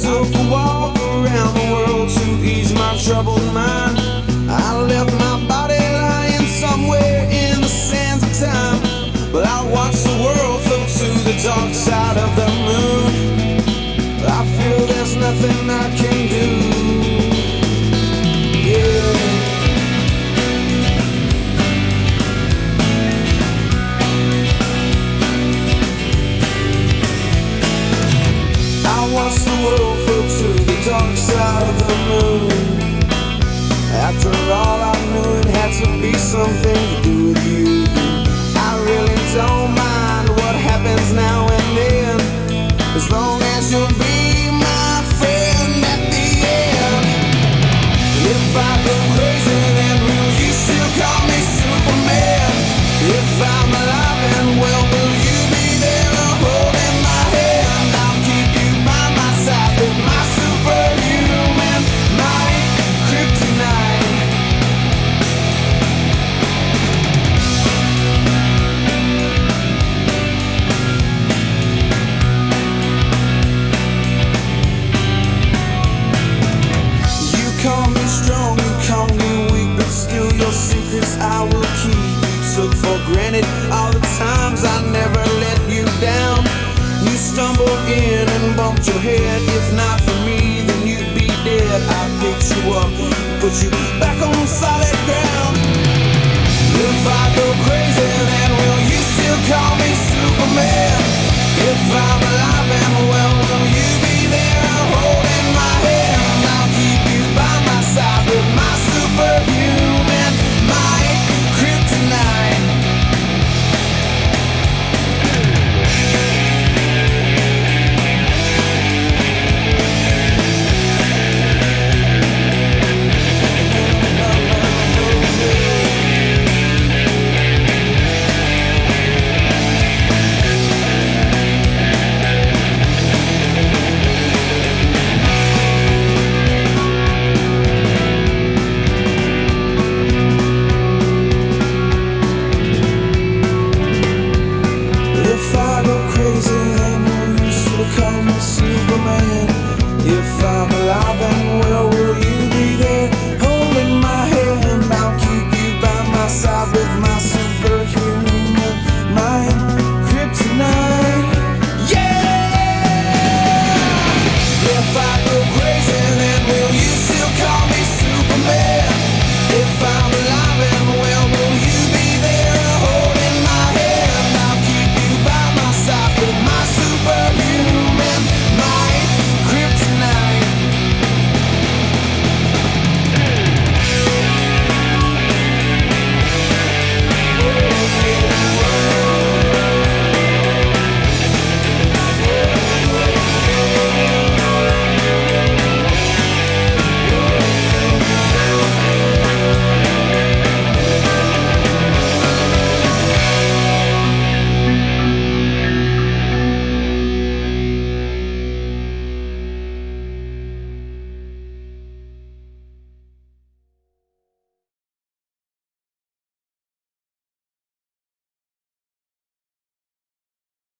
took a walk around the world to ease my troubled mind. I left my body lying somewhere in the sands of time, but I watched the world float to the dark side of the moon. I feel there's nothing I can do. Yeah. I watched the world float to the dark side of the moon. After all, I knew it had to be something to do with you. I really don't mind what happens now and then, as long as you'll be my friend at the end. If I go crazy, then will you still call me Superman? If I'm alive and well, will you be there holding my hand? I'll keep you by my side with my superhuman might, kryptonite. You call me strong, you call me weak, but still your secrets I will keep. You took for granted all the times I never let you down. You stumbled in and bumped your head. If not for me, then you'd be dead. I picked you up, put you back on solid ground. If I go crazy, then will you still call me Superman?